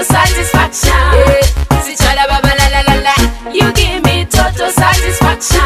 satisfaction. Sichala baba la la la la. You give me total satisfaction.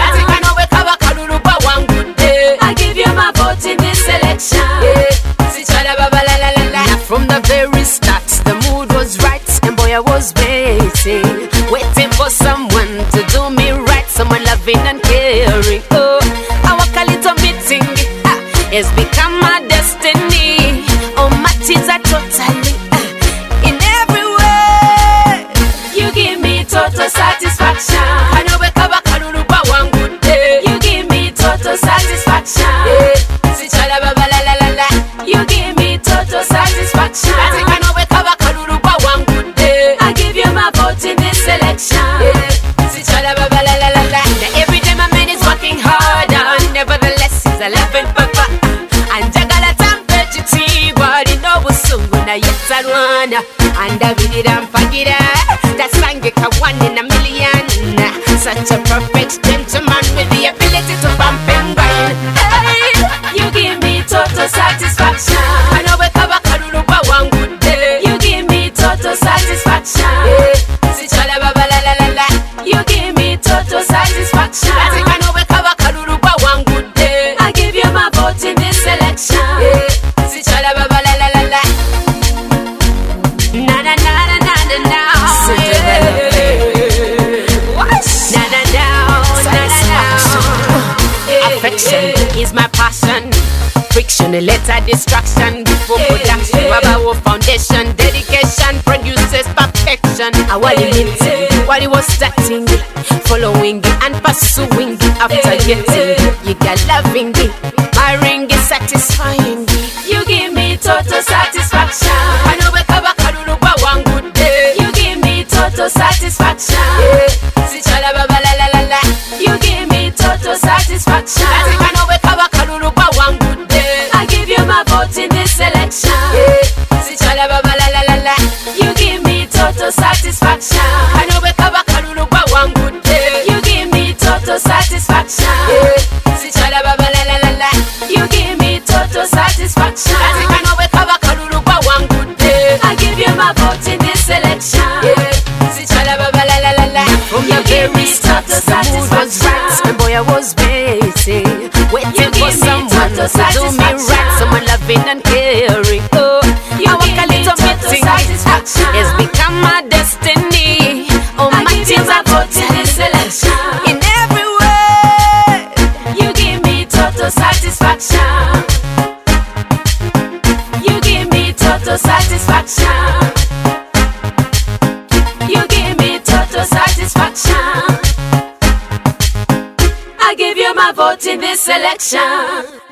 I give you my vote in this election. Sichala baba la la la la. Now from the very start, the mood was right, and boy I was waiting for someone to do me right, someone loving and caring. Oh, our little meeting has become my destiny. Oh, my tears are totally in every way. You give me total satisfaction. I know we cover Kaluruba one good day. You give me total satisfaction. Sichala baba la la la la. You give me total satisfaction. I know we cover Kaluruba one good day. I give you my vote in this election. Sichala baba la la la la. Now every day my man is working harder, nevertheless he's a loving papa. And jagala tampechiti, but he know usungu na yetarwana. And I really don't forget that sangika one in a million. Such a perfect gentleman with the ability to bump and grind. Hey, you give me total satisfaction. I know we cover Kaluruba one good day. You give me total satisfaction. Sichala baba la la la la. You give me total satisfaction. I know we cover Kaluruba one good day. I give you my vote in this election. Sichala baba la la la la. Na na na na na na na. Na na na na. Affection is my passion. Friction, a letter distraction. Before production, our foundation. Dedication produces perfection. While he was starting, following and pursuing. After getting, you got loving it. My ring is satisfying. You give me total satisfaction. I know we cover Kaluruba one good day. You give me total satisfaction. Sichala baba la la la la. You give me total satisfaction. I know we cover Kaluruba one good day. I give you my vote in this election. Sichala baba la la la la. You give me total satisfaction. I know we cover Kaluruba one good day. You give me total satisfaction. Sichala baba la la la la. You give me total satisfaction. I know we cover Kaluruba one good day. I give you my vote in this election. Sichala baba la la la la. From the very start, the mood was right, and boy I was waiting for someone to do me right, someone loving and caring. Oh, our little meeting has become my destiny. Oh, my tears are vote in this election. In every way, you give me total satisfaction. You give me total satisfaction. You give me total satisfaction. I give you my vote in this election.